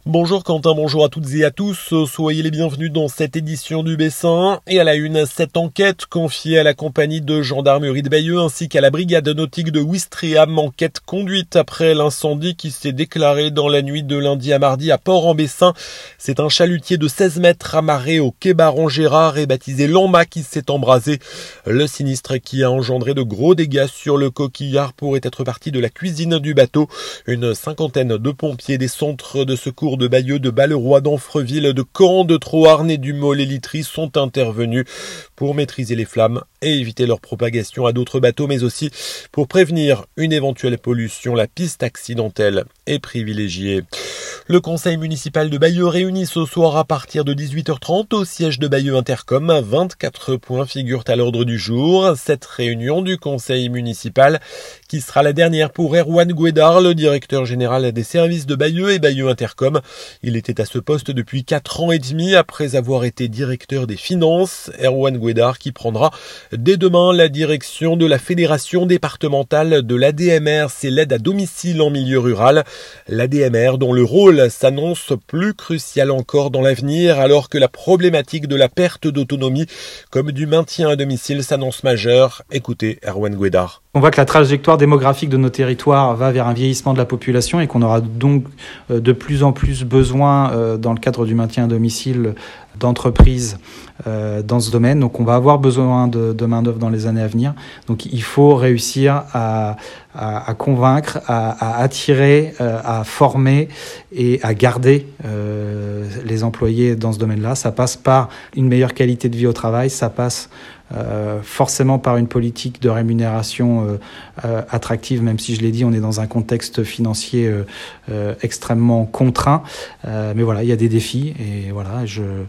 Bonjour Quentin, bonjour à toutes et à tous, soyez les bienvenus dans cette édition du Bessin. Et à la une, cette enquête confiée à la compagnie de gendarmerie de Bayeux ainsi qu'à la brigade nautique de Ouistreham, enquête conduite après l'incendie qui s'est déclaré dans la nuit de lundi à mardi à Port-en-Bessin. C'est un chalutier de 16 mètres amarré au quai Baron-Gérard et baptisé Lamba qui s'est embrasé. Le sinistre qui a engendré de gros dégâts sur le coquillard pourrait être parti de la cuisine du bateau. Une cinquantaine de pompiers des centres de secours de Bayeux, de Balleroy, d'Anfreville, de Caen, de Troarn et du Mollet-Litry sont intervenus pour maîtriser les flammes et éviter leur propagation à d'autres bateaux, mais aussi pour prévenir une éventuelle pollution. La piste accidentelle est privilégiée. Le conseil municipal de Bayeux réunit ce soir à partir de 18h30 au siège de Bayeux Intercom. 24 points figurent à l'ordre du jour. Cette réunion du conseil municipal qui sera la dernière pour Erwan Guédard, le directeur général des services de Bayeux et Bayeux Intercom. Il était à ce poste depuis 4 ans et demi après avoir été directeur des finances. Erwan Guédard qui prendra dès demain la direction de la fédération départementale de l'ADMR, c'est l'aide à domicile en milieu rural. L'ADMR dont le rôle s'annonce plus crucial encore dans l'avenir alors que la problématique de la perte d'autonomie comme du maintien à domicile s'annonce majeure. Écoutez Erwan Guédard. On voit que la trajectoire démographique de nos territoires va vers un vieillissement de la population et qu'on aura donc de plus en plus besoin dans le cadre du maintien à domicile d'entreprises dans ce domaine. Donc on va avoir besoin de main-d'œuvre dans les années à venir. Donc il faut réussir à convaincre, à attirer, à former et à garder les employés dans ce domaine-là. Ça passe par une meilleure qualité de vie au travail, ça passe forcément par une politique de rémunération attractive, même si je l'ai dit, on est dans un contexte financier extrêmement contraint. Mais voilà, il y a des défis et voilà,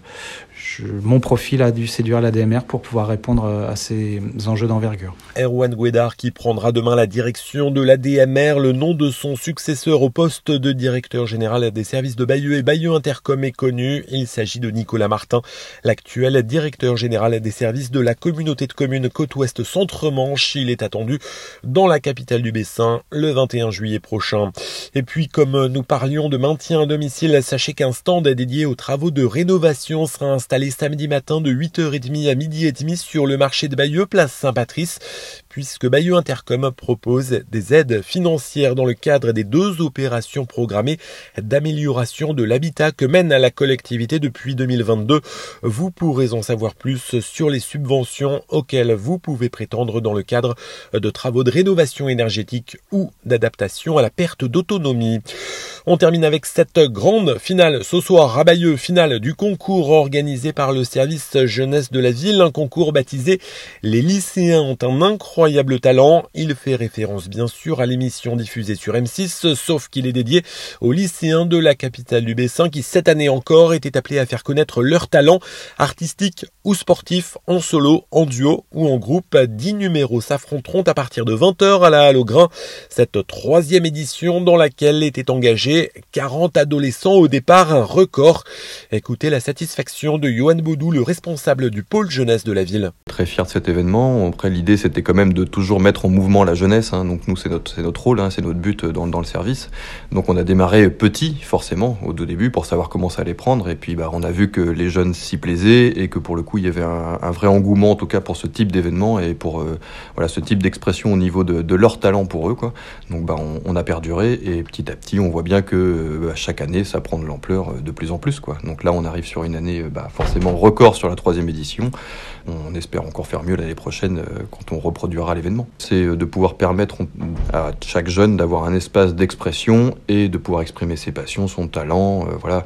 mon profil a dû séduire l'ADMR pour pouvoir répondre à ces enjeux d'envergure. Erwan Guédard qui prendra demain la direction de l'ADMR. Le nom de son successeur au poste de directeur général des services de Bayeux et Bayeux Intercom est connu. Il s'agit de Nicolas Martin, l'actuel directeur général des services de la communauté de communes Côte-Ouest Centre-Manche. Il est attendu dans la capitale du Bessin le 21 juillet prochain. Et puis, comme nous parlions de maintien à domicile, sachez qu'un stand dédié aux travaux de rénovation sera installé samedi matin de 8h30 à 12h30 sur le marché de Bayeux, place Saint-Patrice, puisque Bayeux Intercom propose des aides financières dans le cadre des 2 opérations programmées d'amélioration de l'habitat que mène la collectivité depuis 2022. Vous pourrez en savoir plus sur les subventions auxquelles vous pouvez prétendre dans le cadre de travaux de rénovation énergétique ou d'adaptation à la perte d'autonomie. On termine avec cette grande finale ce soir à Bayeux, finale du concours organisé par le service jeunesse de la ville, un concours baptisé Les lycéens ont un incroyable talent. Il fait référence bien sûr à l'émission diffusée sur M6, sauf qu'il est dédié aux lycéens de la capitale du Bessin qui cette année encore étaient appelés à faire connaître leur talent artistique ou sportif, en solo, en duo ou en groupe. 10 numéros s'affronteront à partir de 20h à la Halle au Grain. Cette 3e édition dans laquelle étaient engagés 40 adolescents au départ, un record. Écoutez la satisfaction de Johan Baudou, le responsable du pôle jeunesse de la ville. Très fier de cet événement. Après, l'idée, c'était quand même de toujours mettre en mouvement la jeunesse. Donc nous, c'est notre rôle, c'est notre but dans le service. Donc on a démarré petit, forcément, au début, pour savoir comment ça allait prendre. Et puis, on a vu que les jeunes s'y plaisaient et que pour le coup, il y avait un vrai engouement, en tout cas, pour ce type d'événement et pour ce type d'expression au niveau de leur talent pour eux, quoi. Donc, on a perduré et petit à petit, on voit bien que chaque année, ça prend de l'ampleur de plus en plus, quoi. Donc là, on arrive sur une année forcément record sur la 3e édition. On espère encore faire mieux l'année prochaine quand on reproduira l'événement. C'est de pouvoir permettre à chaque jeune d'avoir un espace d'expression et de pouvoir exprimer ses passions, son talent,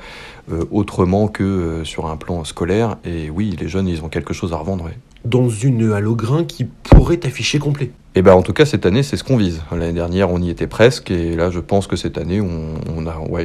autrement que sur un plan scolaire. Et oui, les jeunes, ils ont quelque chose à revendre. Ouais. Dans une Halle au Grain qui pourrait afficher complet. Et en tout cas, cette année, c'est ce qu'on vise. L'année dernière, on y était presque, et là, je pense que cette année, on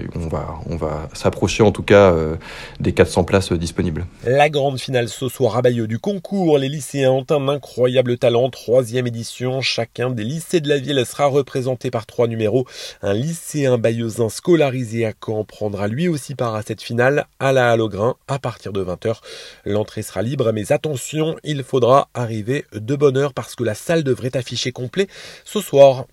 va s'approcher en tout cas des 400 places disponibles. La grande finale ce soir à Bayeux du concours. Les lycéens ont un incroyable talent. 3e édition. Chacun des lycées de la ville sera représenté par 3 numéros. Un lycéen bayeuxin scolarisé à Caen prendra lui aussi part à cette finale à la Halle au Grain à partir de 20h. L'entrée sera libre, mais attention, il faudra arriver de bonne heure parce que la salle devrait afficher complet ce soir.